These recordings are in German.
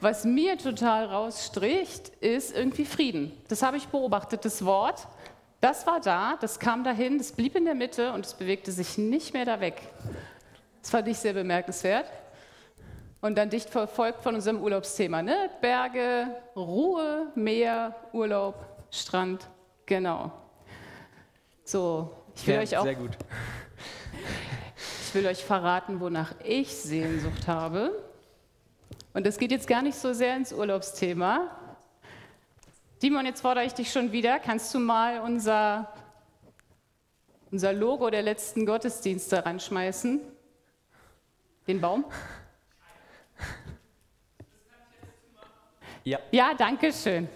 was mir total rausstricht, ist irgendwie Frieden. Das habe ich beobachtet, das Wort. Das war da, das kam dahin, das blieb in der Mitte und es bewegte sich nicht mehr da weg. Das fand ich sehr bemerkenswert. Und dann dicht verfolgt von unserem Urlaubsthema, ne? Berge, Ruhe, Meer, Urlaub, Strand, genau. So, ich will euch verraten, wonach ich Sehnsucht habe. Und das geht jetzt gar nicht so sehr ins Urlaubsthema. Dimon, jetzt fordere ich dich schon wieder. Kannst du mal unser Logo der letzten Gottesdienste ranschmeißen? Den Baum? Ja. Ja, danke schön.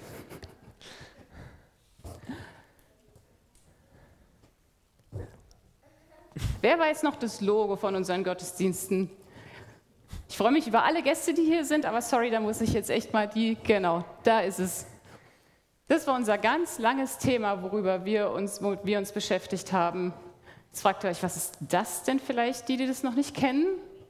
Wer weiß noch das Logo von unseren Gottesdiensten? Ich freue mich über alle Gäste, die hier sind, aber sorry, da muss ich jetzt echt mal genau, da ist es. Das war unser ganz langes Thema, worüber wir uns beschäftigt haben. Jetzt fragt ihr euch, was ist das denn vielleicht, die das noch nicht kennen?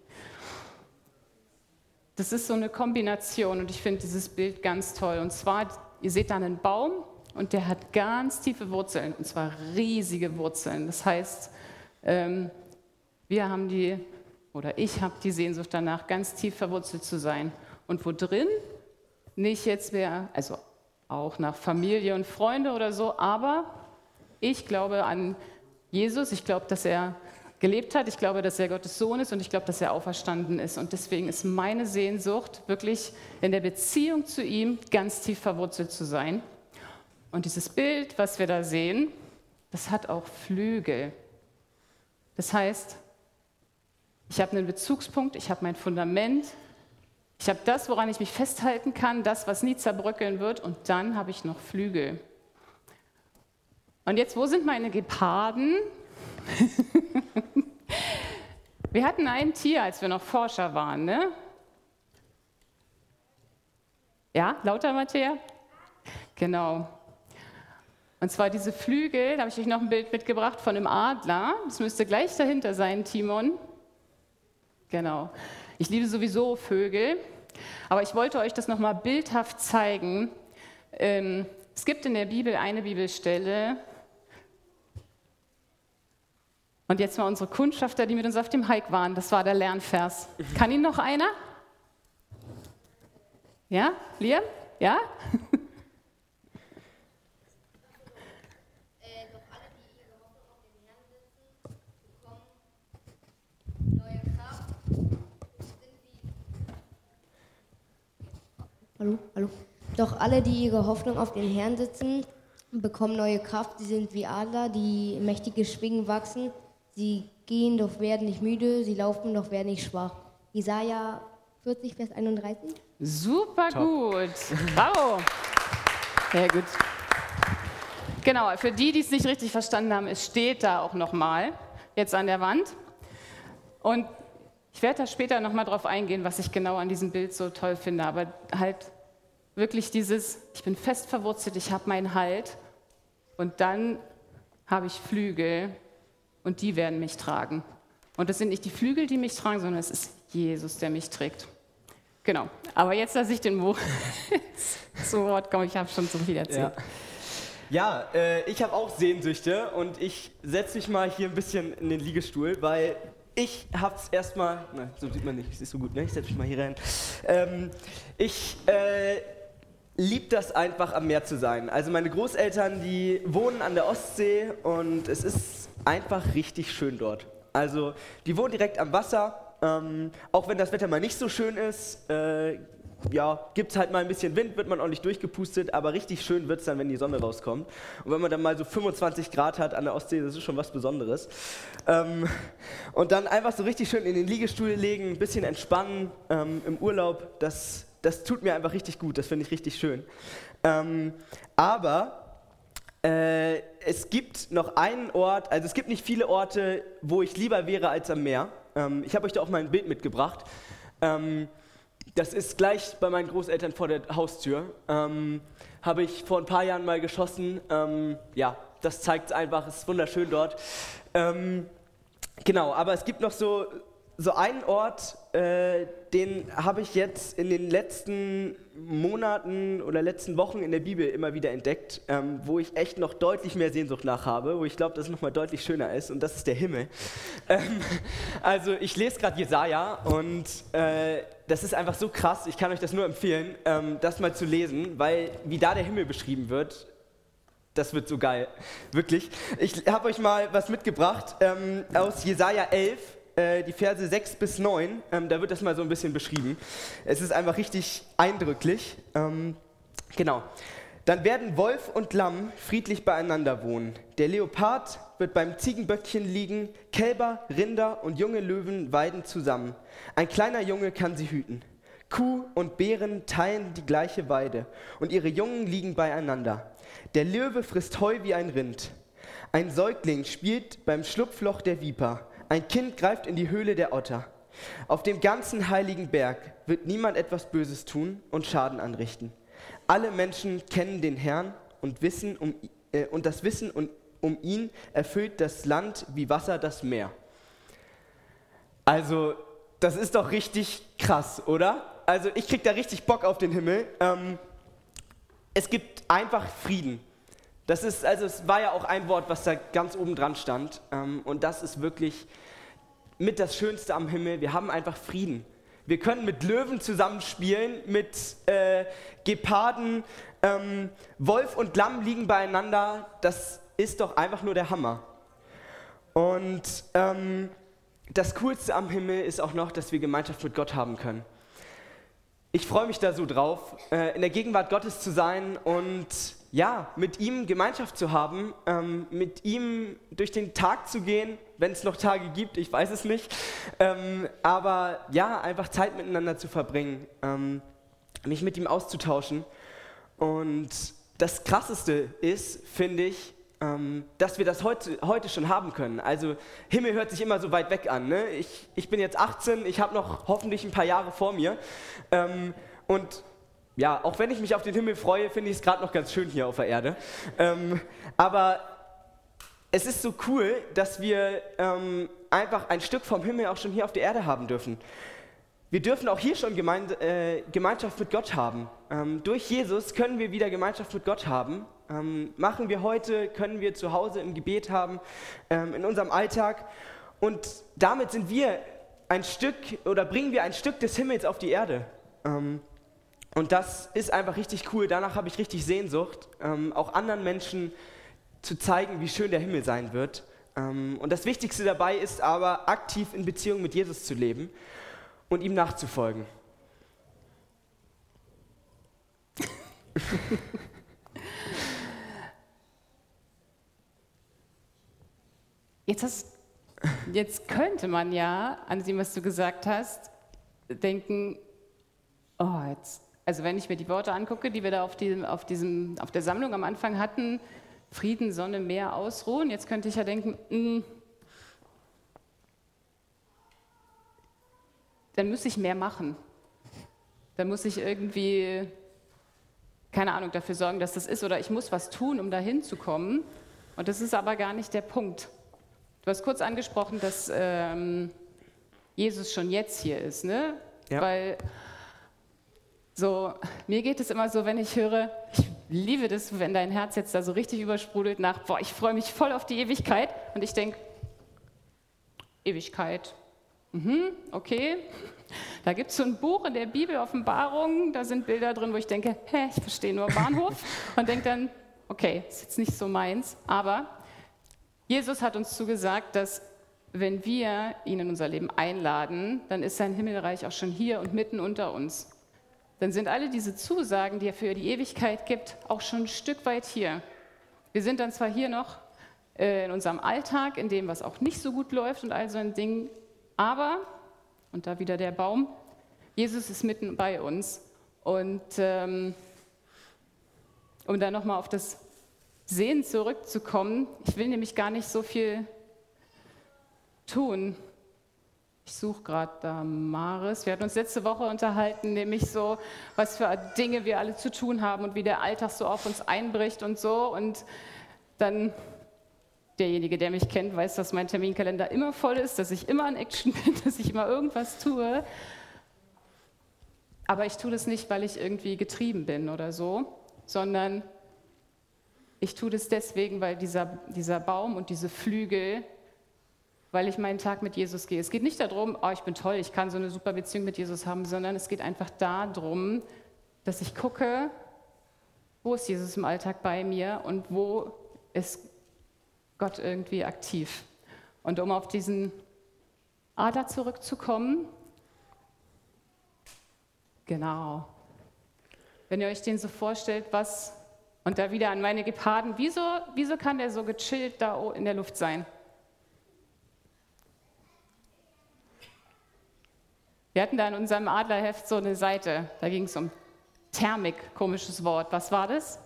Das ist so eine Kombination und ich finde dieses Bild ganz toll. Und zwar, ihr seht da einen Baum und der hat ganz tiefe Wurzeln, und zwar riesige Wurzeln. Das heißt, ich habe die Sehnsucht danach, ganz tief verwurzelt zu sein. Und wo drin? Nicht jetzt mehr, also auch nach Familie und Freunde oder so, aber ich glaube an Jesus, ich glaube, dass er gelebt hat, ich glaube, dass er Gottes Sohn ist und ich glaube, dass er auferstanden ist. Und deswegen ist meine Sehnsucht, wirklich in der Beziehung zu ihm ganz tief verwurzelt zu sein. Und dieses Bild, was wir da sehen, das hat auch Flügel. Das heißt, ich habe einen Bezugspunkt, ich habe mein Fundament, ich habe das, woran ich mich festhalten kann, das, was nie zerbröckeln wird, und dann habe ich noch Flügel. Und jetzt, wo sind meine Geparden? Wir hatten ein Tier, als wir noch Forscher waren, ne? Ja, lauter, Matthäa? Genau. Und zwar diese Flügel, da habe ich euch noch ein Bild mitgebracht von einem Adler. Das müsste gleich dahinter sein, Timon. Genau. Ich liebe sowieso Vögel, aber ich wollte euch das nochmal bildhaft zeigen. Es gibt in der Bibel eine Bibelstelle. Und jetzt mal unsere Kundschafter, die mit uns auf dem Hike waren. Das war der Lernvers. Kann ihn noch einer? Ja? Liam? Ja? Doch alle, die ihre Hoffnung auf den Herrn setzen, bekommen neue Kraft. Hallo? Doch alle, die ihre Hoffnung auf den Herrn setzen, bekommen neue Kraft. Sie sind wie Adler, die mächtige Schwingen wachsen. Sie gehen, doch werden nicht müde. Sie laufen, doch werden nicht schwach. Jesaja 40, Vers 31. Super gut. Bravo. Sehr gut. Genau, für die es nicht richtig verstanden haben, es steht da auch nochmal, jetzt an der Wand. Und ich werde da später nochmal drauf eingehen, was ich genau an diesem Bild so toll finde. Aber halt wirklich dieses, ich bin fest verwurzelt, ich habe meinen Halt und dann habe ich Flügel und die werden mich tragen. Und das sind nicht die Flügel, die mich tragen, sondern es ist Jesus, der mich trägt. Genau, aber jetzt lasse ich den Mo zu Wort kommen, ich habe schon so viel erzählt. Ja, ich habe auch Sehnsüchte und ich setze mich mal hier ein bisschen in den Liegestuhl, weil ich hab's erstmal, so sieht man nicht, das ist so gut, ne? Ich setze mich mal hier rein. Ich liebe das einfach, am Meer zu sein. Also meine Großeltern, die wohnen an der Ostsee und es ist einfach richtig schön dort. Also die wohnen direkt am Wasser, auch wenn das Wetter mal nicht so schön ist, gibt es halt mal ein bisschen Wind, wird man ordentlich durchgepustet, aber richtig schön wird es dann, wenn die Sonne rauskommt. Und wenn man dann mal so 25 Grad hat an der Ostsee, das ist schon was Besonderes. Und dann einfach so richtig schön in den Liegestuhl legen, ein bisschen entspannen im Urlaub, das tut mir einfach richtig gut, das finde ich richtig schön. Aber es gibt noch einen Ort, also es gibt nicht viele Orte, wo ich lieber wäre als am Meer. Ich habe euch da auch mal ein Bild mitgebracht. Das ist gleich bei meinen Großeltern vor der Haustür. Habe ich vor ein paar Jahren mal geschossen. Das zeigt es einfach, es ist wunderschön dort. Genau, aber es gibt noch so so einen Ort, den habe ich jetzt in den letzten Monaten oder letzten Wochen in der Bibel immer wieder entdeckt, wo ich echt noch deutlich mehr Sehnsucht nach habe, wo ich glaube, dass es nochmal deutlich schöner ist, und das ist der Himmel. Also ich lese gerade Jesaja und das ist einfach so krass, ich kann euch das nur empfehlen, das mal zu lesen, weil wie da der Himmel beschrieben wird, das wird so geil, wirklich. Ich habe euch mal was mitgebracht aus Jesaja 11, die Verse 6 bis 9, da wird das mal so ein bisschen beschrieben. Es ist einfach richtig eindrücklich. Genau. Dann werden Wolf und Lamm friedlich beieinander wohnen. Der Leopard wird beim Ziegenböckchen liegen, Kälber, Rinder und junge Löwen weiden zusammen. Ein kleiner Junge kann sie hüten. Kuh und Bären teilen die gleiche Weide und ihre Jungen liegen beieinander. Der Löwe frisst Heu wie ein Rind. Ein Säugling spielt beim Schlupfloch der Viper. Ein Kind greift in die Höhle der Otter. Auf dem ganzen heiligen Berg wird niemand etwas Böses tun und Schaden anrichten. Alle Menschen kennen den Herrn und das Wissen um ihn erfüllt das Land wie Wasser das Meer. Also, das ist doch richtig krass, oder? Also, ich krieg da richtig Bock auf den Himmel. Es gibt einfach Frieden. Es war ja auch ein Wort, was da ganz oben dran stand. Und das ist wirklich mit das Schönste am Himmel. Wir haben einfach Frieden. Wir können mit Löwen zusammenspielen, mit Geparden. Wolf und Lamm liegen beieinander. Das ist doch einfach nur der Hammer. Und das Coolste am Himmel ist auch noch, dass wir Gemeinschaft mit Gott haben können. Ich freue mich da so drauf, in der Gegenwart Gottes zu sein und ja, mit ihm Gemeinschaft zu haben, mit ihm durch den Tag zu gehen, wenn es noch Tage gibt, ich weiß es nicht, aber ja, einfach Zeit miteinander zu verbringen, mich mit ihm auszutauschen. Und das Krasseste ist, finde ich, dass wir das heute schon haben können. Also Himmel hört sich immer so weit weg an. Ne? Ich bin jetzt 18, ich habe noch hoffentlich ein paar Jahre vor mir. Und ja, auch wenn ich mich auf den Himmel freue, finde ich es gerade noch ganz schön hier auf der Erde. Aber es ist so cool, dass wir einfach ein Stück vom Himmel auch schon hier auf der Erde haben dürfen. Wir dürfen auch hier schon Gemeinschaft mit Gott haben. Durch Jesus können wir wieder Gemeinschaft mit Gott haben. Machen wir heute, können wir zu Hause im Gebet haben, in unserem Alltag. Und damit sind wir bringen wir ein Stück des Himmels auf die Erde. Und das ist einfach richtig cool. Danach habe ich richtig Sehnsucht, auch anderen Menschen zu zeigen, wie schön der Himmel sein wird. Und das Wichtigste dabei ist aber, aktiv in Beziehung mit Jesus zu leben und ihm nachzufolgen. Jetzt könnte man ja, an dem, was du gesagt hast, denken, also wenn ich mir die Worte angucke, die wir da auf der Sammlung am Anfang hatten, Frieden, Sonne, Meer, Ausruhen, jetzt könnte ich ja denken, dann muss ich mehr machen. Dann muss ich irgendwie, keine Ahnung, dafür sorgen, dass das ist, oder ich muss was tun, um dahin zu kommen. Und das ist aber gar nicht der Punkt. Du hast kurz angesprochen, dass Jesus schon jetzt hier ist, ne? Ja. Weil mir geht es immer so, wenn ich höre, ich liebe das, wenn dein Herz jetzt da so richtig übersprudelt nach, ich freue mich voll auf die Ewigkeit. Und ich denke, Ewigkeit, okay. Da gibt es so ein Buch in der Bibel, Offenbarung, da sind Bilder drin, wo ich denke, ich verstehe nur Bahnhof. Und denke dann, okay, ist jetzt nicht so meins, aber Jesus hat uns zugesagt, dass wenn wir ihn in unser Leben einladen, dann ist sein Himmelreich auch schon hier und mitten unter uns. Dann sind alle diese Zusagen, die er für die Ewigkeit gibt, auch schon ein Stück weit hier. Wir sind dann zwar hier noch in unserem Alltag, in dem, was auch nicht so gut läuft und all so ein Ding, aber, und da wieder der Baum, Jesus ist mitten bei uns. Und um da nochmal auf das Sehen zurückzukommen, ich will nämlich gar nicht so viel tun. Ich suche gerade da Maris. Wir hatten uns letzte Woche unterhalten, nämlich so, was für Dinge wir alle zu tun haben und wie der Alltag so auf uns einbricht und so. Und dann derjenige, der mich kennt, weiß, dass mein Terminkalender immer voll ist, dass ich immer in Action bin, dass ich immer irgendwas tue. Aber ich tue das nicht, weil ich irgendwie getrieben bin oder so, sondern ich tue das deswegen, weil dieser Baum und diese Flügel, weil ich meinen Tag mit Jesus gehe. Es geht nicht darum, oh, ich bin toll, ich kann so eine super Beziehung mit Jesus haben, sondern es geht einfach darum, dass ich gucke, wo ist Jesus im Alltag bei mir und wo ist Gott irgendwie aktiv. Und um auf diesen Adler zurückzukommen, genau, wenn ihr euch den so vorstellt, und da wieder an meine Geparden, wieso kann der so gechillt da in der Luft sein? Wir hatten da in unserem Adlerheft so eine Seite, da ging es um Thermik, komisches Wort. Was war das?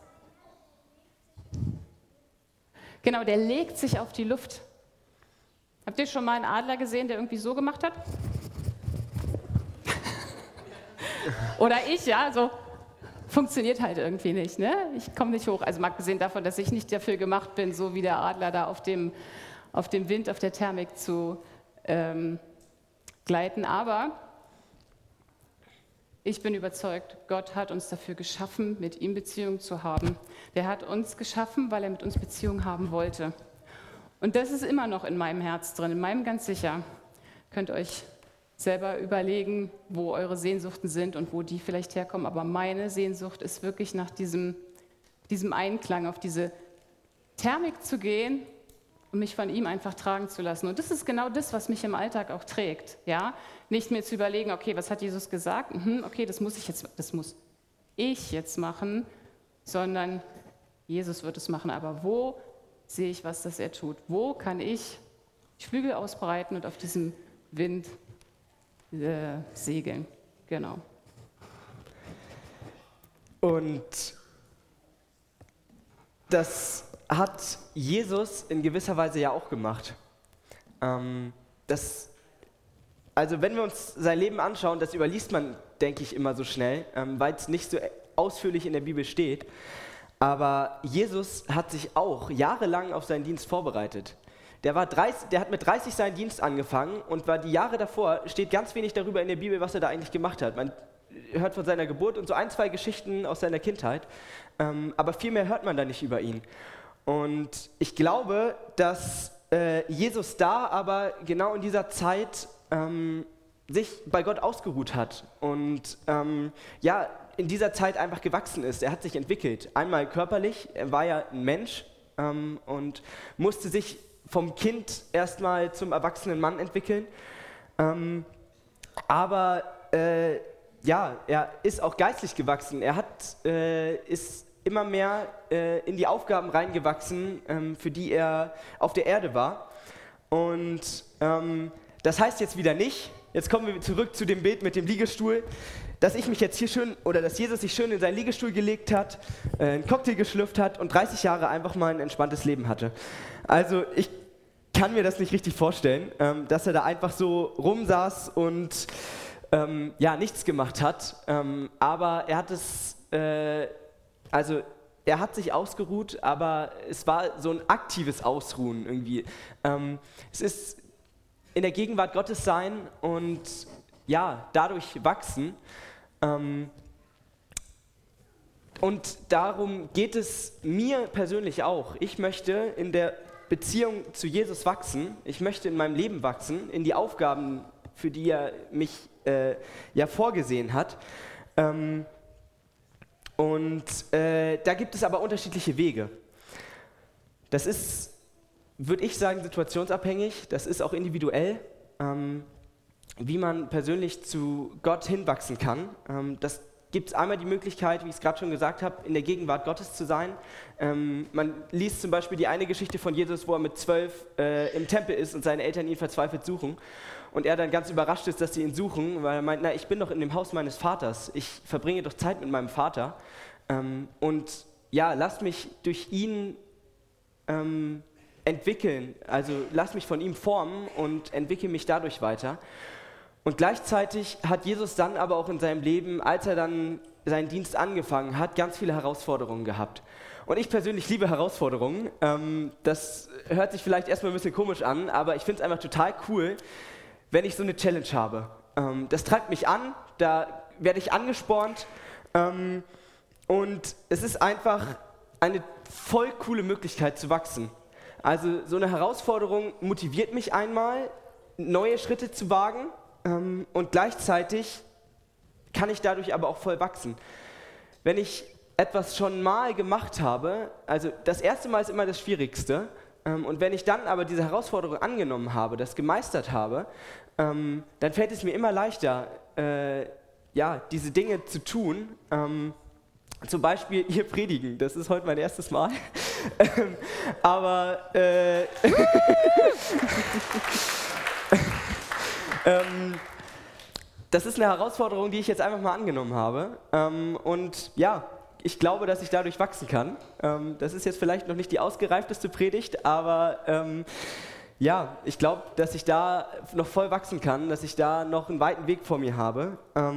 Genau, der legt sich auf die Luft. Habt ihr schon mal einen Adler gesehen, der irgendwie so gemacht hat? Oder ich, ja, so funktioniert halt irgendwie nicht, ne? Ich komme nicht hoch. Also mal abgesehen davon, dass ich nicht dafür gemacht bin, so wie der Adler da auf dem Wind, auf der Thermik zu gleiten. Aber ich bin überzeugt, Gott hat uns dafür geschaffen, mit ihm Beziehung zu haben. Der hat uns geschaffen, weil er mit uns Beziehung haben wollte. Und das ist immer noch in meinem Herz drin, in meinem ganz sicher. Könnt euch selber überlegen, wo eure Sehnsuchten sind und wo die vielleicht herkommen. Aber meine Sehnsucht ist wirklich nach diesem Einklang, auf diese Thermik zu gehen und mich von ihm einfach tragen zu lassen. Und das ist genau das, was mich im Alltag auch trägt. Ja? Nicht mir zu überlegen, okay, was hat Jesus gesagt? Okay, das muss ich jetzt machen, sondern Jesus wird es machen. Aber wo sehe ich, was das er tut? Wo kann ich Flügel ausbreiten und auf diesem Wind segeln? Genau. Und das hat Jesus in gewisser Weise ja auch gemacht. Also wenn wir uns sein Leben anschauen, das überliest man, denke ich, immer so schnell, weil es nicht so ausführlich in der Bibel steht. Aber Jesus hat sich auch jahrelang auf seinen Dienst vorbereitet. Der hat mit 30 seinen Dienst angefangen und war die Jahre davor, steht ganz wenig darüber in der Bibel, was er da eigentlich gemacht hat. Man hört von seiner Geburt und so 1, 2 Geschichten aus seiner Kindheit, aber viel mehr hört man da nicht über ihn. Und ich glaube, dass Jesus da aber genau in dieser Zeit sich bei Gott ausgeruht hat und in dieser Zeit einfach gewachsen ist. Er hat sich entwickelt. Einmal körperlich, er war ja ein Mensch und musste sich vom Kind erstmal zum erwachsenen Mann entwickeln. Aber er ist auch geistlich gewachsen. Er ist immer mehr in die Aufgaben reingewachsen, für die er auf der Erde war. Und das heißt jetzt wieder nicht, jetzt kommen wir zurück zu dem Bild mit dem Liegestuhl, dass ich mich jetzt hier dass Jesus sich schön in seinen Liegestuhl gelegt hat, einen Cocktail geschlürft hat und 30 Jahre einfach mal ein entspanntes Leben hatte. Also ich kann mir das nicht richtig vorstellen, dass er da einfach so rumsaß und nichts gemacht hat. Aber er hat sich ausgeruht, aber es war so ein aktives Ausruhen irgendwie. Es ist in der Gegenwart Gottes sein und dadurch wachsen. Und darum geht es mir persönlich auch. Ich möchte in der Beziehung zu Jesus wachsen. Ich möchte in meinem Leben wachsen, in die Aufgaben, für die er mich vorgesehen hat. Da gibt es aber unterschiedliche Wege. Das ist, würde ich sagen, situationsabhängig. Das ist auch individuell, wie man persönlich zu Gott hinwachsen kann. Das gibt es einmal die Möglichkeit, wie ich es gerade schon gesagt habe, in der Gegenwart Gottes zu sein. Man liest zum Beispiel die eine Geschichte von Jesus, wo er mit 12 im Tempel ist und seine Eltern ihn verzweifelt suchen. Und er dann ganz überrascht ist, dass sie ihn suchen, weil er meint, ich bin doch in dem Haus meines Vaters. Ich verbringe doch Zeit mit meinem Vater. Lasst mich durch ihn entwickeln. Also lasst mich von ihm formen und entwickle mich dadurch weiter. Und gleichzeitig hat Jesus dann aber auch in seinem Leben, als er dann seinen Dienst angefangen hat, ganz viele Herausforderungen gehabt. Und ich persönlich liebe Herausforderungen. Das hört sich vielleicht erstmal ein bisschen komisch an, aber ich finde es einfach total cool, wenn ich so eine Challenge habe. Das treibt mich an, da werde ich angespornt und es ist einfach eine voll coole Möglichkeit zu wachsen. Also so eine Herausforderung motiviert mich einmal, neue Schritte zu wagen und gleichzeitig kann ich dadurch aber auch voll wachsen. Wenn ich etwas schon mal gemacht habe, also das erste Mal ist immer das Schwierigste, und wenn ich dann aber diese Herausforderung angenommen habe, das gemeistert habe, dann fällt es mir immer leichter, diese Dinge zu tun. Zum Beispiel hier predigen, das ist heute mein erstes Mal. Das ist eine Herausforderung, die ich jetzt einfach mal angenommen habe. Und ja, ich glaube, dass ich dadurch wachsen kann. Das ist jetzt vielleicht noch nicht die ausgereifteste Predigt, aber ich glaube, dass ich da noch voll wachsen kann, dass ich da noch einen weiten Weg vor mir habe.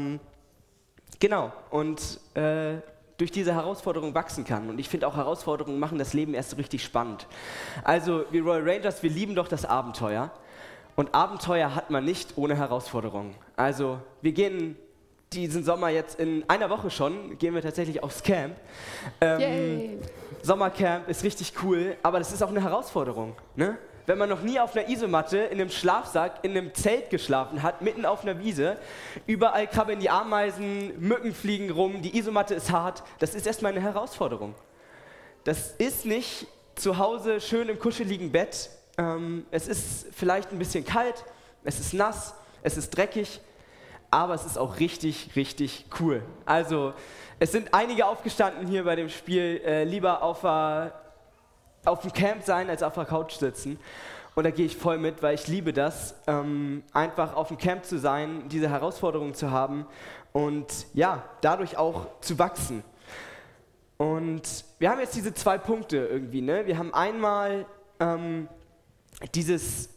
Und durch diese Herausforderung wachsen kann. Und ich finde auch, Herausforderungen machen das Leben erst so richtig spannend. Also wir Royal Rangers, wir lieben doch das Abenteuer. Und Abenteuer hat man nicht ohne Herausforderungen. Also wir gehen diesen Sommer jetzt in einer Woche schon, gehen wir tatsächlich aufs Camp. Sommercamp ist richtig cool, aber das ist auch eine Herausforderung. Ne? Wenn man noch nie auf einer Isomatte, in einem Schlafsack, in einem Zelt geschlafen hat, mitten auf einer Wiese, überall krabbeln die Ameisen, Mücken fliegen rum, die Isomatte ist hart, das ist erstmal eine Herausforderung. Das ist nicht zu Hause schön im kuscheligen Bett, es ist vielleicht ein bisschen kalt, es ist nass, es ist dreckig, aber es ist auch richtig, richtig cool. Also, es sind einige aufgestanden hier bei dem Spiel, lieber auf dem Camp sein, als auf der Couch sitzen. Und da gehe ich voll mit, weil ich liebe das, einfach auf dem Camp zu sein, diese Herausforderungen zu haben und ja, dadurch auch zu wachsen. Und wir haben jetzt diese 2 Punkte irgendwie, ne? Wir haben einmal dieses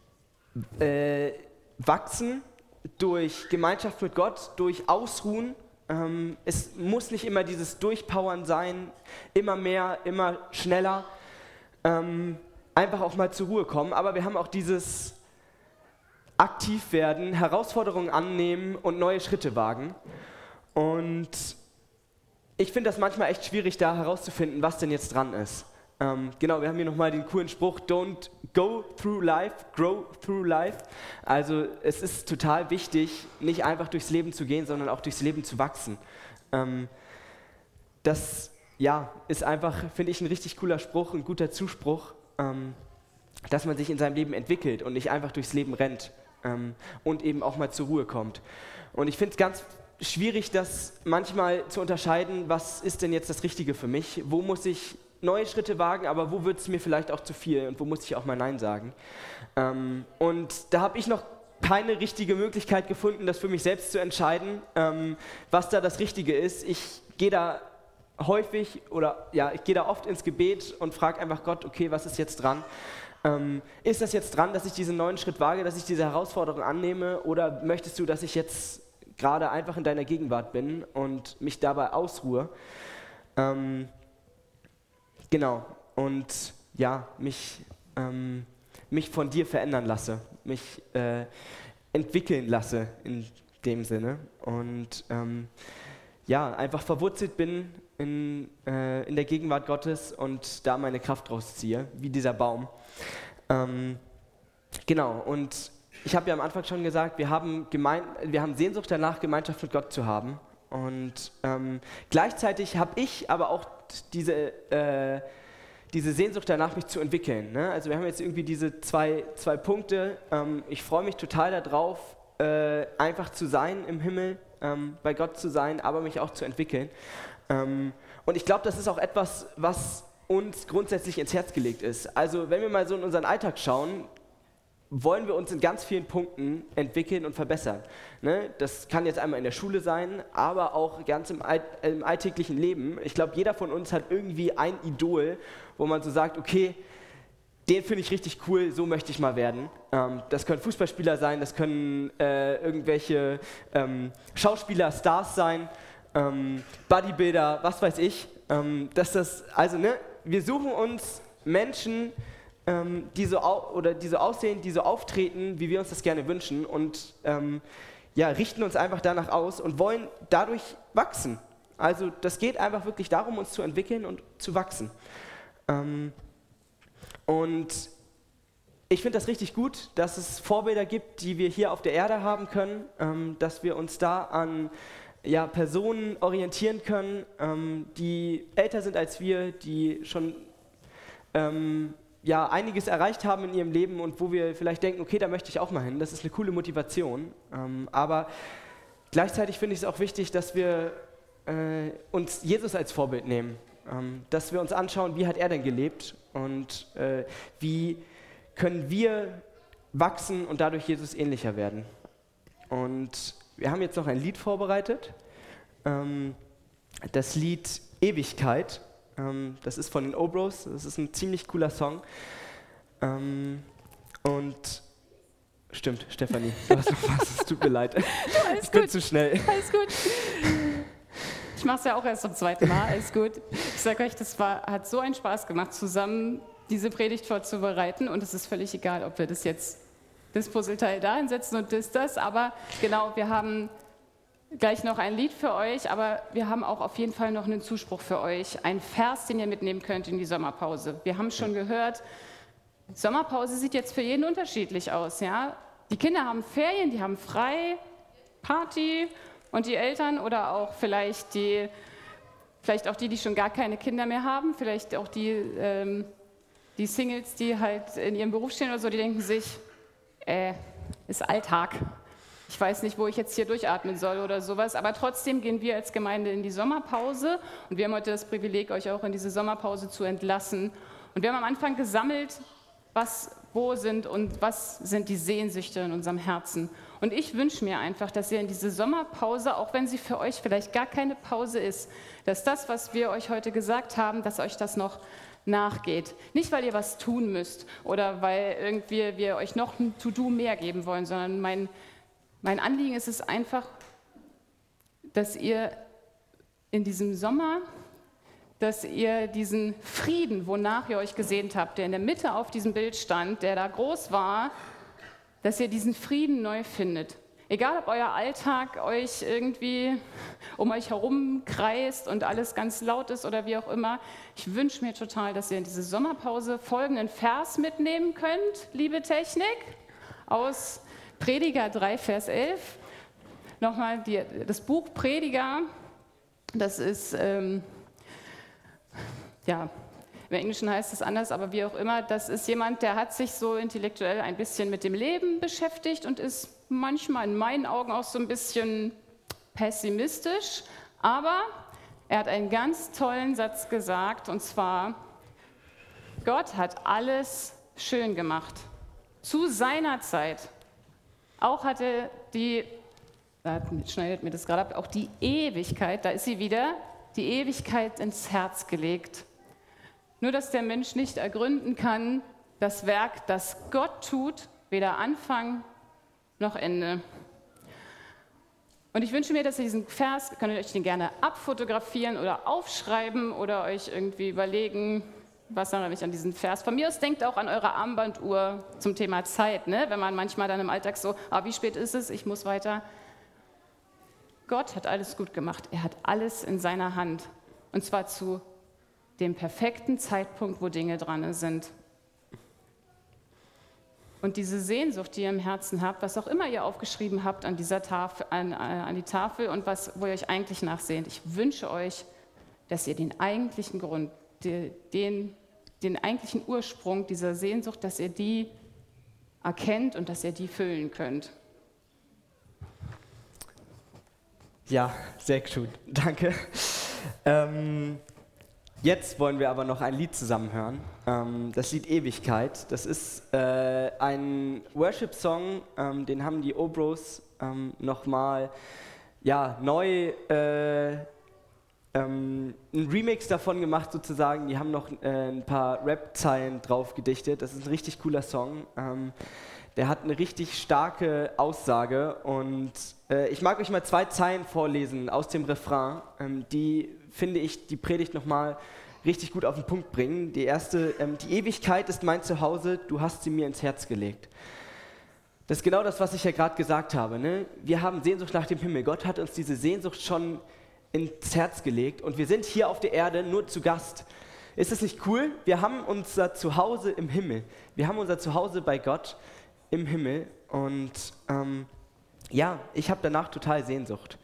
Wachsen durch Gemeinschaft mit Gott, durch Ausruhen. Es muss nicht immer dieses Durchpowern sein, immer mehr, immer schneller, einfach auch mal zur Ruhe kommen. Aber wir haben auch dieses aktiv werden, Herausforderungen annehmen und neue Schritte wagen. Und ich finde das manchmal echt schwierig, da herauszufinden, was denn jetzt dran ist. Wir haben hier nochmal den coolen Spruch, don't go through life, grow through life. Also es ist total wichtig, nicht einfach durchs Leben zu gehen, sondern auch durchs Leben zu wachsen. Das ist einfach, finde ich, ein richtig cooler Spruch, ein guter Zuspruch, dass man sich in seinem Leben entwickelt und nicht einfach durchs Leben rennt und eben auch mal zur Ruhe kommt. Und ich finde es ganz schwierig, das manchmal zu unterscheiden, was ist denn jetzt das Richtige für mich, wo muss ich neue Schritte wagen, aber wo wird es mir vielleicht auch zu viel und wo muss ich auch mal Nein sagen. Und da habe ich noch keine richtige Möglichkeit gefunden, das für mich selbst zu entscheiden, was da das Richtige ist. Ich gehe da oft ins Gebet und frage einfach Gott, okay, was ist jetzt dran? Ist das jetzt dran, dass ich diesen neuen Schritt wage, dass ich diese Herausforderung annehme, oder möchtest du, dass ich jetzt gerade einfach in deiner Gegenwart bin und mich dabei ausruhe? Und mich von dir verändern lasse, mich entwickeln lasse in dem Sinne und einfach verwurzelt bin in der Gegenwart Gottes und da meine Kraft draus ziehe, wie dieser Baum. Und ich habe ja am Anfang schon gesagt, wir haben Sehnsucht danach, Gemeinschaft mit Gott zu haben. Und gleichzeitig habe ich aber auch diese Sehnsucht danach, mich zu entwickeln. Ne? Also wir haben jetzt irgendwie diese zwei Punkte. Ich freue mich total darauf, einfach zu sein im Himmel, bei Gott zu sein, aber mich auch zu entwickeln. Und ich glaube, das ist auch etwas, was uns grundsätzlich ins Herz gelegt ist. Also wenn wir mal so in unseren Alltag schauen, wollen wir uns in ganz vielen Punkten entwickeln und verbessern. Ne? Das kann jetzt einmal in der Schule sein, aber auch ganz im alltäglichen Leben. Ich glaube, jeder von uns hat irgendwie ein Idol, wo man so sagt, okay, den finde ich richtig cool, so möchte ich mal werden. Das können Fußballspieler sein, das können irgendwelche Schauspieler, Stars sein, Bodybuilder, was weiß ich. wir suchen uns Menschen, die so aussehen, die so auftreten, wie wir uns das gerne wünschen und richten uns einfach danach aus und wollen dadurch wachsen. Also das geht einfach wirklich darum, uns zu entwickeln und zu wachsen. Und ich finde das richtig gut, dass es Vorbilder gibt, die wir hier auf der Erde haben können, dass wir uns da an Personen orientieren können, die älter sind als wir, die schon einiges erreicht haben in ihrem Leben und wo wir vielleicht denken, okay, da möchte ich auch mal hin. Das ist eine coole Motivation. Aber gleichzeitig finde ich es auch wichtig, dass wir uns Jesus als Vorbild nehmen. Dass wir uns anschauen, wie hat er denn gelebt und wie können wir wachsen und dadurch Jesus ähnlicher werden. Und wir haben jetzt noch ein Lied vorbereitet. Das Lied Ewigkeit. Das ist von den Obros. Das ist ein ziemlich cooler Song. Und stimmt, Stefanie, du hast noch was. Es tut mir leid. Ich bin zu schnell. Alles gut. Ich mache es ja auch erst zum zweiten Mal. Alles gut. Ich sage euch, hat so einen Spaß gemacht, zusammen diese Predigt vorzubereiten. Und es ist völlig egal, ob wir das Puzzleteil da hinsetzen und das. Aber genau, wir haben gleich noch ein Lied für euch, aber wir haben auch auf jeden Fall noch einen Zuspruch für euch. Ein Vers, den ihr mitnehmen könnt in die Sommerpause. Wir haben schon gehört, Sommerpause sieht jetzt für jeden unterschiedlich aus. Ja? Die Kinder haben Ferien, die haben frei, Party und die Eltern oder auch vielleicht auch die schon gar keine Kinder mehr haben, vielleicht auch die Singles, die halt in ihrem Beruf stehen oder so, die denken sich, ist Alltag. Ich weiß nicht, wo ich jetzt hier durchatmen soll oder sowas, aber trotzdem gehen wir als Gemeinde in die Sommerpause und wir haben heute das Privileg, euch auch in diese Sommerpause zu entlassen. Und wir haben am Anfang gesammelt, was sind die Sehnsüchte in unserem Herzen. Und ich wünsche mir einfach, dass ihr in diese Sommerpause, auch wenn sie für euch vielleicht gar keine Pause ist, dass das, was wir euch heute gesagt haben, dass euch das noch nachgeht. Nicht, weil ihr was tun müsst oder weil irgendwie wir euch noch ein To-Do mehr geben wollen, sondern mein Anliegen ist es einfach, dass ihr in diesem Sommer, dass ihr diesen Frieden, wonach ihr euch gesehnt habt, der in der Mitte auf diesem Bild stand, der da groß war, dass ihr diesen Frieden neu findet. Egal, ob euer Alltag euch irgendwie um euch herum kreist und alles ganz laut ist oder wie auch immer. Ich wünsche mir total, dass ihr in diese Sommerpause folgenden Vers mitnehmen könnt, liebe Technik, aus Prediger 3, Vers 11. Nochmal das Buch Prediger, das ist, im Englischen heißt es anders, aber wie auch immer, das ist jemand, der hat sich so intellektuell ein bisschen mit dem Leben beschäftigt und ist manchmal in meinen Augen auch so ein bisschen pessimistisch, aber er hat einen ganz tollen Satz gesagt, und zwar, Gott hat alles schön gemacht, zu seiner Zeit. Auch hatte schneidet mir das gerade ab, auch die Ewigkeit, da ist sie wieder, die Ewigkeit ins Herz gelegt. Nur, dass der Mensch nicht ergründen kann, das Werk, das Gott tut, weder Anfang noch Ende. Und ich wünsche mir, dass ihr diesen Vers, könnt ihr euch den gerne abfotografieren oder aufschreiben oder euch irgendwie überlegen, was erinnert mich an diesen Vers. Von mir aus denkt auch an eure Armbanduhr zum Thema Zeit, ne? Wenn man manchmal dann im Alltag so, wie spät ist es, ich muss weiter. Gott hat alles gut gemacht, er hat alles in seiner Hand. Und zwar zu dem perfekten Zeitpunkt, wo Dinge dran sind. Und diese Sehnsucht, die ihr im Herzen habt, was auch immer ihr aufgeschrieben habt an dieser Tafel, an die Tafel und wo ihr euch eigentlich nachsehnt, ich wünsche euch, dass ihr den eigentlichen Grund, den eigentlichen Ursprung dieser Sehnsucht, dass ihr die erkennt und dass ihr die füllen könnt. Ja, sehr gut, danke. Jetzt wollen wir aber noch ein Lied zusammen hören, das Lied Ewigkeit. Das ist ein Worship-Song, den haben die Obros nochmal neu einen Remix davon gemacht sozusagen. Die haben noch ein paar Rap-Zeilen drauf gedichtet. Das ist ein richtig cooler Song. Der hat eine richtig starke Aussage und ich mag euch mal 2 Zeilen vorlesen aus dem Refrain, die, finde ich, die Predigt nochmal richtig gut auf den Punkt bringen. Die erste, die Ewigkeit ist mein Zuhause, du hast sie mir ins Herz gelegt. Das ist genau das, was ich ja gerade gesagt habe. Ne? Wir haben Sehnsucht nach dem Himmel. Gott hat uns diese Sehnsucht schon ins Herz gelegt und wir sind hier auf der Erde nur zu Gast. Ist es nicht cool? Wir haben unser Zuhause im Himmel. Wir haben unser Zuhause bei Gott im Himmel und ja, ich habe danach total Sehnsucht.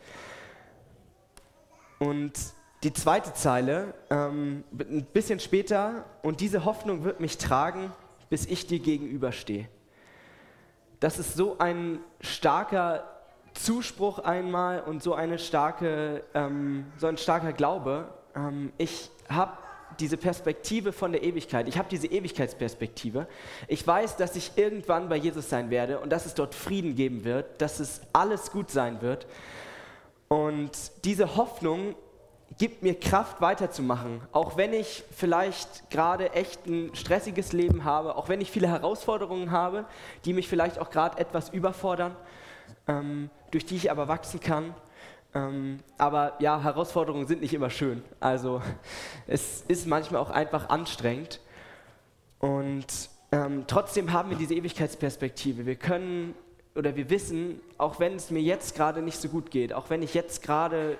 Und die zweite Zeile, ein bisschen später, und diese Hoffnung wird mich tragen, bis ich dir gegenüberstehe. Das ist so ein starker Zuspruch einmal und so ein starker Glaube. Ich habe diese Perspektive von der Ewigkeit. Ich habe diese Ewigkeitsperspektive. Ich weiß, dass ich irgendwann bei Jesus sein werde und dass es dort Frieden geben wird, dass es alles gut sein wird. Und diese Hoffnung gibt mir Kraft, weiterzumachen. Auch wenn ich vielleicht gerade echt ein stressiges Leben habe, auch wenn ich viele Herausforderungen habe, die mich vielleicht auch gerade etwas überfordern, durch die ich aber wachsen kann. Aber ja, Herausforderungen sind nicht immer schön. Also es ist manchmal auch einfach anstrengend. Und trotzdem haben wir diese Ewigkeitsperspektive. Wir können oder wir wissen, auch wenn es mir jetzt gerade nicht so gut geht, auch wenn ich jetzt gerade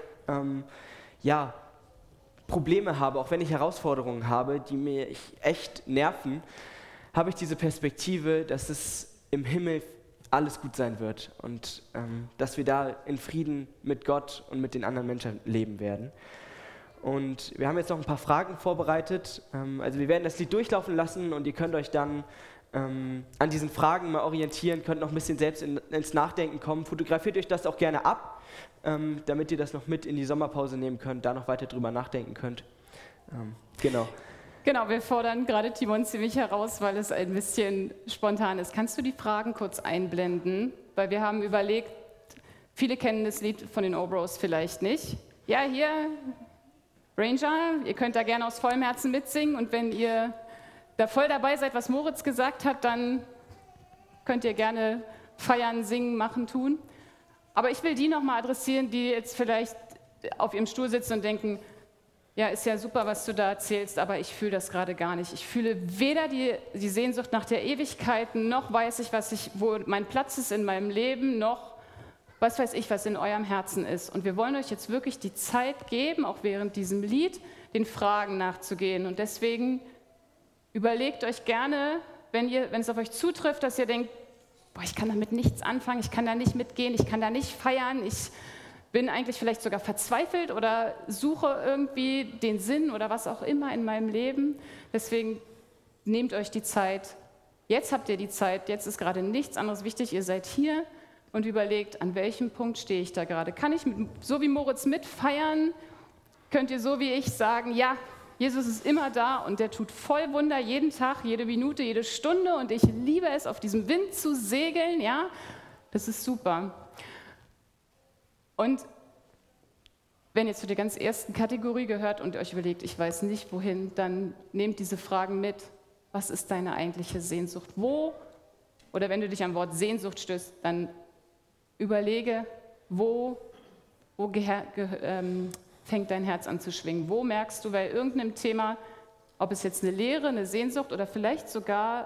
Probleme habe, auch wenn ich Herausforderungen habe, die mir echt nerven, habe ich diese Perspektive, dass es im Himmel alles gut sein wird und dass wir da in Frieden mit Gott und mit den anderen Menschen leben werden. Und wir haben jetzt noch ein paar Fragen vorbereitet. Also wir werden das Lied durchlaufen lassen und ihr könnt euch dann an diesen Fragen mal orientieren, könnt noch ein bisschen selbst ins Nachdenken kommen. Fotografiert euch das auch gerne ab, damit ihr das noch mit in die Sommerpause nehmen könnt, da noch weiter drüber nachdenken könnt. Genau. Genau, wir fordern gerade Timon ziemlich heraus, weil es ein bisschen spontan ist. Kannst du die Fragen kurz einblenden? Weil wir haben überlegt, viele kennen das Lied von den Obros vielleicht nicht. Ja, hier, Ranger, ihr könnt da gerne aus vollem Herzen mitsingen und wenn ihr da voll dabei seid, was Moritz gesagt hat, dann könnt ihr gerne feiern, singen, machen, tun. Aber ich will die nochmal adressieren, die jetzt vielleicht auf ihrem Stuhl sitzen und denken, ja, ist ja super, was du da erzählst, aber ich fühle das gerade gar nicht. Ich fühle weder die Sehnsucht nach der Ewigkeit, noch weiß ich, wo mein Platz ist in meinem Leben, noch was weiß ich, was in eurem Herzen ist. Und wir wollen euch jetzt wirklich die Zeit geben, auch während diesem Lied, den Fragen nachzugehen. Und deswegen überlegt euch gerne, wenn es auf euch zutrifft, dass ihr denkt, boah, ich kann damit nichts anfangen, ich kann da nicht mitgehen, ich kann da nicht feiern, ich bin eigentlich vielleicht sogar verzweifelt oder suche irgendwie den Sinn oder was auch immer in meinem Leben. Deswegen nehmt euch die Zeit. Jetzt habt ihr die Zeit, jetzt ist gerade nichts anderes wichtig. Ihr seid hier und überlegt, an welchem Punkt stehe ich da gerade. Kann ich so wie Moritz mitfeiern? Könnt ihr so wie ich sagen, ja, Jesus ist immer da und der tut voll Wunder jeden Tag, jede Minute, jede Stunde und ich liebe es, auf diesem Wind zu segeln, ja, das ist super. Und wenn ihr zu der ganz ersten Kategorie gehört und euch überlegt, ich weiß nicht wohin, dann nehmt diese Fragen mit. Was ist deine eigentliche Sehnsucht? Wo, oder wenn du dich am Wort Sehnsucht stößt, dann überlege, wo fängt dein Herz an zu schwingen? Wo merkst du bei irgendeinem Thema, ob es jetzt eine Leere, eine Sehnsucht oder vielleicht sogar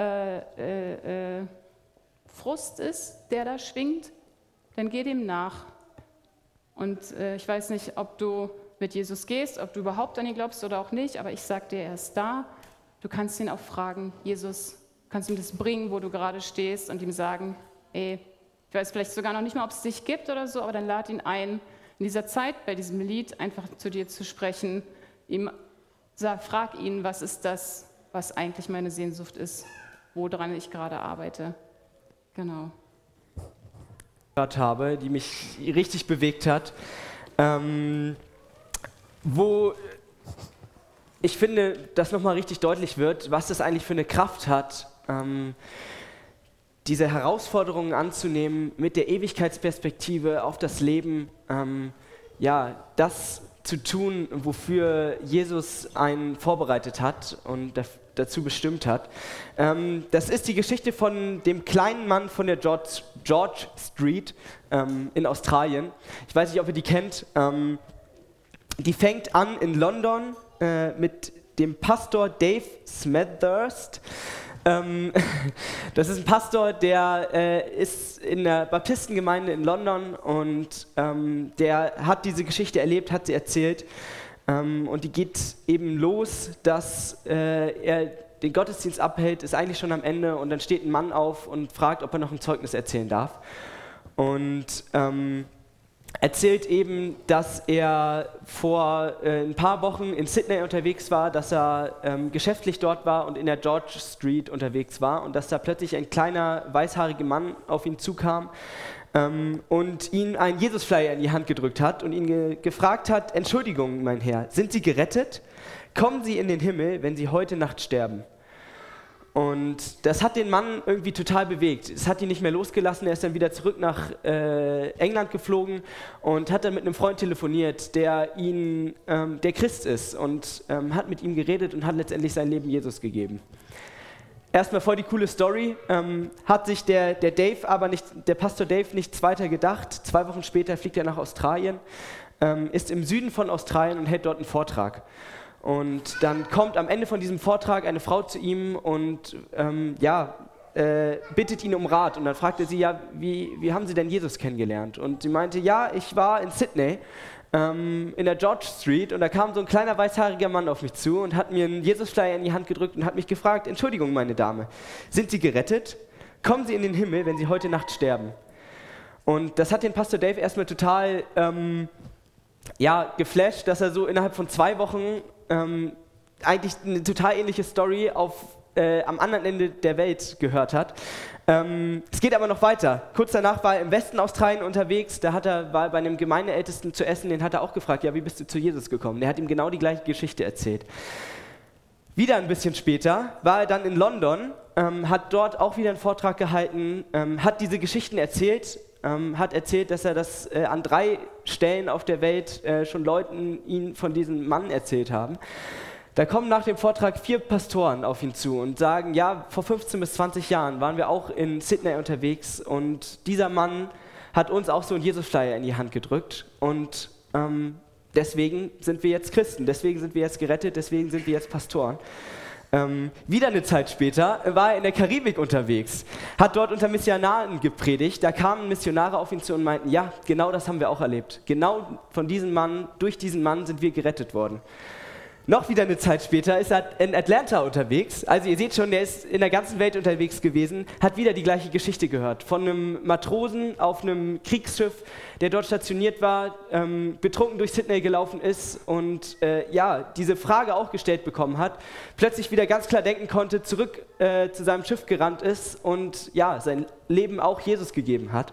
Frust ist, der da schwingt, dann geh dem nach. Und ich weiß nicht, ob du mit Jesus gehst, ob du überhaupt an ihn glaubst oder auch nicht, aber ich sage dir, er ist da. Du kannst ihn auch fragen, Jesus, kannst ihm das bringen, wo du gerade stehst und ihm sagen, ey, ich weiß vielleicht sogar noch nicht mal, ob es dich gibt oder so, aber dann lad ihn ein, in dieser Zeit bei diesem Lied einfach zu dir zu sprechen. Frag ihn, was ist das, was eigentlich meine Sehnsucht ist, woran ich gerade arbeite. Genau. Habe, die mich richtig bewegt hat, wo ich finde, dass nochmal richtig deutlich wird, was das eigentlich für eine Kraft hat, diese Herausforderungen anzunehmen mit der Ewigkeitsperspektive auf das Leben, das zu tun, wofür Jesus einen vorbereitet hat und dazu bestimmt hat. Das ist die Geschichte von dem kleinen Mann von der George Street in Australien. Ich weiß nicht, ob ihr die kennt. Die fängt an in London mit dem Pastor Dave Smethurst. Das ist ein Pastor, der ist in der Baptistengemeinde in London und der hat diese Geschichte erlebt, hat sie erzählt. Und die geht eben los, dass er den Gottesdienst abhält, ist eigentlich schon am Ende und dann steht ein Mann auf und fragt, ob er noch ein Zeugnis erzählen darf. Und erzählt eben, dass er vor ein paar Wochen in Sydney unterwegs war, dass er geschäftlich dort war und in der George Street unterwegs war und dass da plötzlich ein kleiner weißhaariger Mann auf ihn zukam und ihm einen Jesus-Flyer in die Hand gedrückt hat und ihn gefragt hat, Entschuldigung, mein Herr, sind Sie gerettet? Kommen Sie in den Himmel, wenn Sie heute Nacht sterben? Und das hat den Mann irgendwie total bewegt. Es hat ihn nicht mehr losgelassen, er ist dann wieder zurück nach England geflogen und hat dann mit einem Freund telefoniert, der Christ ist und hat mit ihm geredet und hat letztendlich sein Leben Jesus gegeben. Erstmal voll die coole Story, hat sich der Pastor Dave nichts weiter gedacht. 2 Wochen später fliegt er nach Australien, ist im Süden von Australien und hält dort einen Vortrag. Und dann kommt am Ende von diesem Vortrag eine Frau zu ihm und bittet ihn um Rat. Und dann fragt er sie, ja, wie haben Sie denn Jesus kennengelernt? Und sie meinte, ja, ich war in Sydney, in der George Street und da kam so ein kleiner weißhaariger Mann auf mich zu und hat mir einen Jesus-Flyer in die Hand gedrückt und hat mich gefragt, Entschuldigung, meine Dame, sind Sie gerettet? Kommen Sie in den Himmel, wenn Sie heute Nacht sterben? Und das hat den Pastor Dave erstmal total geflasht, dass er so innerhalb von 2 Wochen eigentlich eine total ähnliche Story am anderen Ende der Welt gehört hat. Es geht aber noch weiter. Kurz danach war er im Westen Australien unterwegs, war bei einem Gemeindeältesten zu essen, den hat er auch gefragt, ja, wie bist du zu Jesus gekommen? Der hat ihm genau die gleiche Geschichte erzählt. Wieder ein bisschen später war er dann in London, hat dort auch wieder einen Vortrag gehalten, hat diese Geschichten erzählt, hat erzählt, dass er das an 3 Stellen auf der Welt schon Leuten ihn von diesem Mann erzählt haben. Da kommen nach dem Vortrag 4 Pastoren auf ihn zu und sagen, ja, vor 15 bis 20 Jahren waren wir auch in Sydney unterwegs und dieser Mann hat uns auch so einen Jesus-Flyer in die Hand gedrückt und deswegen sind wir jetzt Christen, deswegen sind wir jetzt gerettet, deswegen sind wir jetzt Pastoren. Wieder eine Zeit später war er in der Karibik unterwegs, hat dort unter Missionaren gepredigt. Da kamen Missionare auf ihn zu und meinten, ja, genau das haben wir auch erlebt. Genau durch diesen Mann sind wir gerettet worden. Noch wieder eine Zeit später ist er in Atlanta unterwegs. Also ihr seht schon, der ist in der ganzen Welt unterwegs gewesen, hat wieder die gleiche Geschichte gehört. Von einem Matrosen auf einem Kriegsschiff, der dort stationiert war, betrunken durch Sydney gelaufen ist und diese Frage auch gestellt bekommen hat, plötzlich wieder ganz klar denken konnte, zurück zu seinem Schiff gerannt ist und sein Leben auch Jesus gegeben hat.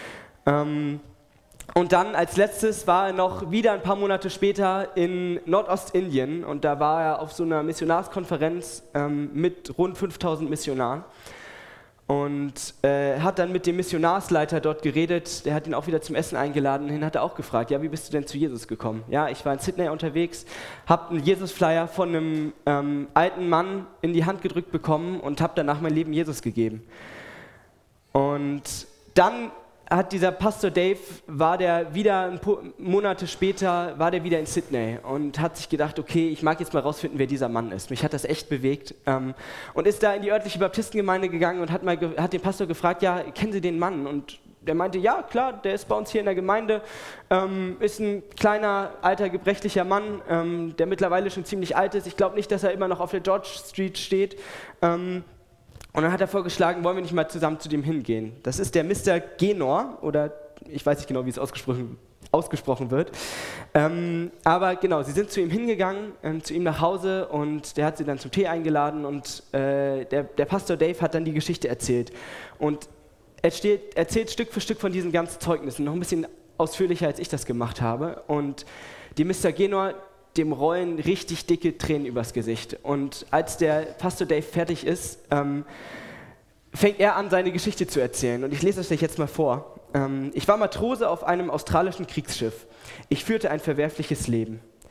Und dann als letztes war er noch wieder ein paar Monate später in Nordostindien und da war er auf so einer Missionarskonferenz mit rund 5000 Missionaren und hat dann mit dem Missionarsleiter dort geredet, der hat ihn auch wieder zum Essen eingeladen, den hat er auch gefragt, ja, wie bist du denn zu Jesus gekommen? Ja, ich war in Sydney unterwegs, habe einen Jesus-Flyer von einem alten Mann in die Hand gedrückt bekommen und habe danach mein Leben Jesus gegeben. Und dann hat dieser Pastor Dave, war der wieder ein paar Monate später, war der wieder in Sydney und hat sich gedacht, okay, ich mag jetzt mal rausfinden, wer dieser Mann ist. Mich hat das echt bewegt und ist da in die örtliche Baptistengemeinde gegangen und hat den Pastor gefragt, ja, kennen Sie den Mann? Und der meinte, ja, klar, der ist bei uns hier in der Gemeinde, ist ein kleiner, alter, gebrechlicher Mann, der mittlerweile schon ziemlich alt ist. Ich glaube nicht, dass er immer noch auf der George Street steht. Und dann hat er vorgeschlagen, wollen wir nicht mal zusammen zu dem hingehen. Das ist der Mr. Genor, oder ich weiß nicht genau, wie es ausgesprochen wird. Aber genau, sie sind zu ihm hingegangen, zu ihm nach Hause und der hat sie dann zum Tee eingeladen und der Pastor Dave hat dann die Geschichte erzählt. Und er erzählt Stück für Stück von diesen ganzen Zeugnissen, noch ein bisschen ausführlicher, als ich das gemacht habe. Und die Mr. Genor, dem rollen richtig dicke Tränen übers Gesicht. Und als der Pastor Dave fertig ist, fängt er an, seine Geschichte zu erzählen. Und ich lese es euch jetzt mal vor. Ich war Matrose auf einem australischen Kriegsschiff. Ich führte ein verwerfliches Leben.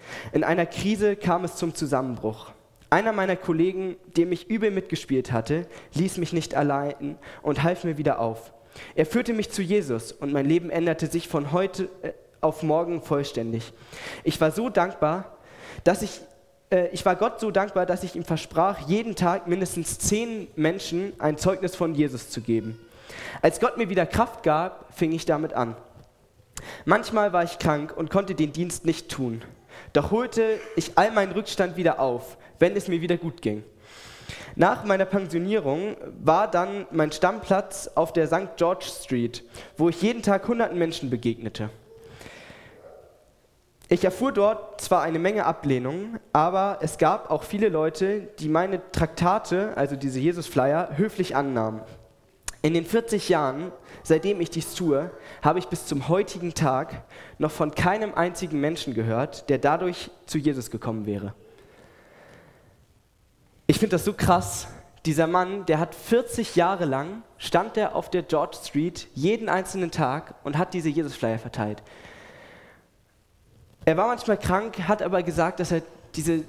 In einer Krise kam es zum Zusammenbruch. Einer meiner Kollegen, dem ich übel mitgespielt hatte, ließ mich nicht allein und half mir wieder auf. Er führte mich zu Jesus und mein Leben änderte sich von heute auf morgen vollständig. Ich war Gott so dankbar, dass ich ihm versprach, jeden Tag mindestens 10 Menschen ein Zeugnis von Jesus zu geben. Als Gott mir wieder Kraft gab, fing ich damit an. Manchmal war ich krank und konnte den Dienst nicht tun. Doch holte ich all meinen Rückstand wieder auf, wenn es mir wieder gut ging. Nach meiner Pensionierung war dann mein Stammplatz auf der St. George Street, wo ich jeden Tag hunderten Menschen begegnete. Ich erfuhr dort zwar eine Menge Ablehnung, aber es gab auch viele Leute, die meine Traktate, also diese Jesus-Flyer, höflich annahmen. In den 40 Jahren, seitdem ich dies tue, habe ich bis zum heutigen Tag noch von keinem einzigen Menschen gehört, der dadurch zu Jesus gekommen wäre. Ich finde das so krass. Dieser Mann, der hat 40 Jahre lang, stand er auf der George Street jeden einzelnen Tag und hat diese Jesus-Flyer verteilt. Er war manchmal krank, hat aber gesagt, dass er diesen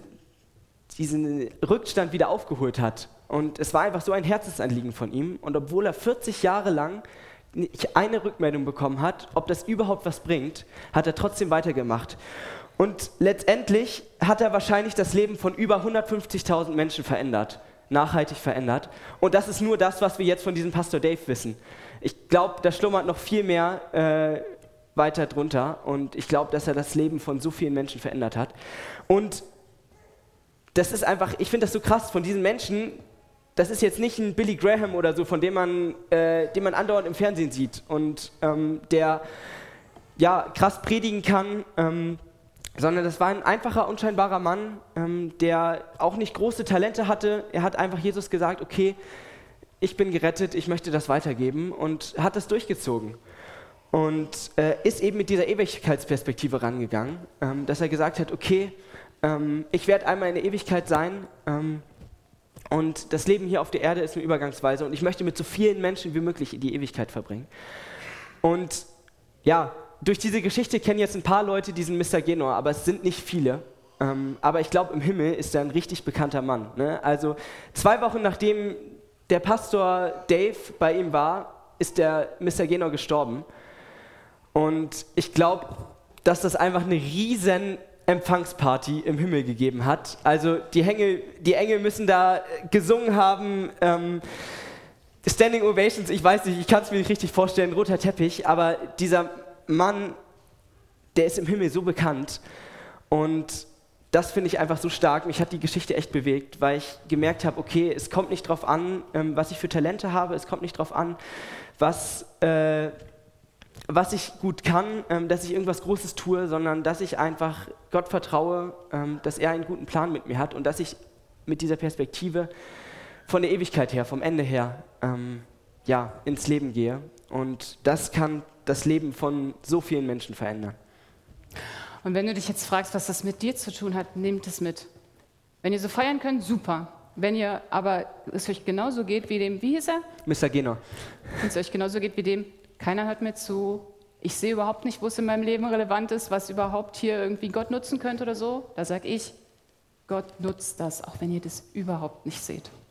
Rückstand wieder aufgeholt hat. Und es war einfach so ein Herzensanliegen von ihm. Und obwohl er 40 Jahre lang nicht eine Rückmeldung bekommen hat, ob das überhaupt was bringt, hat er trotzdem weitergemacht. Und letztendlich hat er wahrscheinlich das Leben von über 150.000 Menschen verändert, nachhaltig verändert. Und das ist nur das, was wir jetzt von diesem Pastor Dave wissen. Ich glaube, da schlummert noch viel mehr weiter drunter. Und ich glaube, dass er das Leben von so vielen Menschen verändert hat. Und das ist einfach, ich finde das so krass, von diesen Menschen, das ist jetzt nicht ein Billy Graham oder so, von dem man andauernd im Fernsehen sieht und der ja krass predigen kann, sondern das war ein einfacher, unscheinbarer Mann, der auch nicht große Talente hatte. Er hat einfach Jesus gesagt, okay, ich bin gerettet, ich möchte das weitergeben und hat das durchgezogen. Und ist eben mit dieser Ewigkeitsperspektive rangegangen, dass er gesagt hat, okay, ich werde einmal in der Ewigkeit sein und das Leben hier auf der Erde ist eine Übergangsweise und ich möchte mit so vielen Menschen wie möglich die Ewigkeit verbringen. Und ja, durch diese Geschichte kennen jetzt ein paar Leute diesen Mr. Genor, aber es sind nicht viele. Aber ich glaube, im Himmel ist er ein richtig bekannter Mann. Ne? Also 2 Wochen nachdem der Pastor Dave bei ihm war, ist der Mr. Genor gestorben. Und ich glaube, dass das einfach eine riesen Empfangsparty im Himmel gegeben hat. Also die Engel müssen da gesungen haben, Standing Ovations, ich weiß nicht, ich kann es mir nicht richtig vorstellen, roter Teppich, aber dieser Mann, der ist im Himmel so bekannt und das finde ich einfach so stark. Mich hat die Geschichte echt bewegt, weil ich gemerkt habe, okay, es kommt nicht drauf an, was ich für Talente habe, es kommt nicht drauf an, was ich gut kann, dass ich irgendwas Großes tue, sondern dass ich einfach Gott vertraue, dass er einen guten Plan mit mir hat und dass ich mit dieser Perspektive von der Ewigkeit her, vom Ende her, ins Leben gehe. Und das kann das Leben von so vielen Menschen verändern. Und wenn du dich jetzt fragst, was das mit dir zu tun hat, nehmt es mit. Wenn ihr so feiern könnt, super. Wenn ihr aber es euch genauso geht wie dem, wie hieß er? Mr. Genor. Wenn es euch genauso geht wie dem, keiner hört mir zu, ich sehe überhaupt nicht, wo es in meinem Leben relevant ist, was überhaupt hier irgendwie Gott nutzen könnte oder so, da sage ich, Gott nutzt das, auch wenn ihr das überhaupt nicht seht.